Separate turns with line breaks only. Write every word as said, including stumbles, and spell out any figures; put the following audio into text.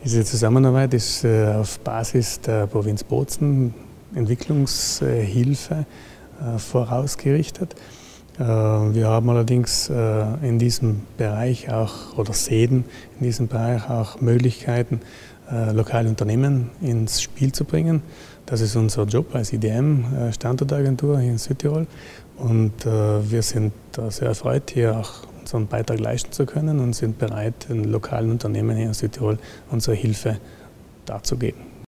Diese Zusammenarbeit ist auf Basis der Provinz Bozen Entwicklungshilfe vorausgerichtet. Wir haben allerdings in diesem Bereich auch oder sehen in diesem Bereich auch Möglichkeiten, lokale Unternehmen ins Spiel zu bringen. Das ist unser Job als I D M-Standortagentur hier in Südtirol. Und wir sind sehr erfreut, hier auch unseren Beitrag leisten zu können und sind bereit, den lokalen Unternehmen hier in Südtirol unsere Hilfe darzugeben.